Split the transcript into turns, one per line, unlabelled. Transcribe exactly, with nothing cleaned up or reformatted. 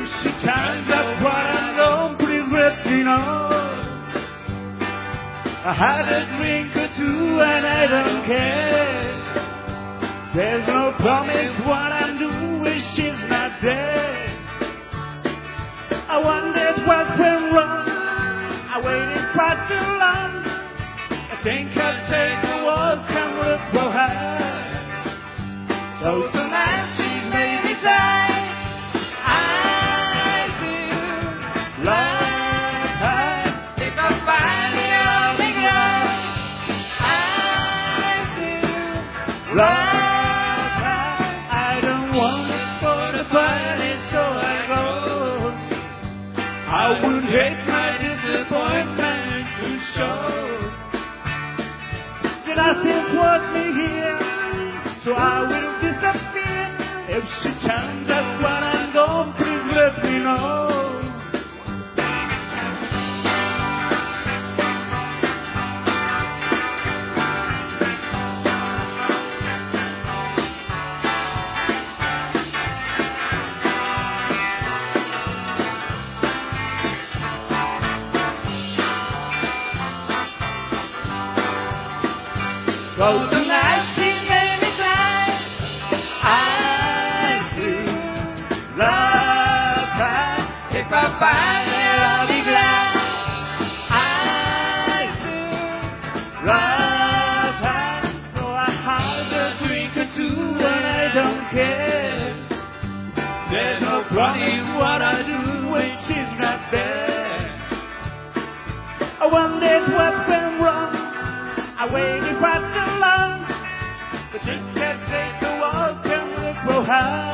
she turns up what I know, please let me know. I had a drink or two and I don't care. There's no promise what I'm doing when she's not there. I wondered what went wrong. I waited far too long. I think I'll take a walk and look for her. So tonight she's made me say I feel love her. If I finally only love, I feel love her. I don't want it for the party, so I go. I would hate my disappointment to show. Did I say put me here so I will disappear? If she turns up when I'm gone, please let me know. So tonight she made me say I do love her. If I find her, I'll be glad. I do love her. So I had a drink or two and I don't care. There's no promise what I do when she's not there. I wondered what went wrong. I waited for too long, but just can't take a walk and look for her.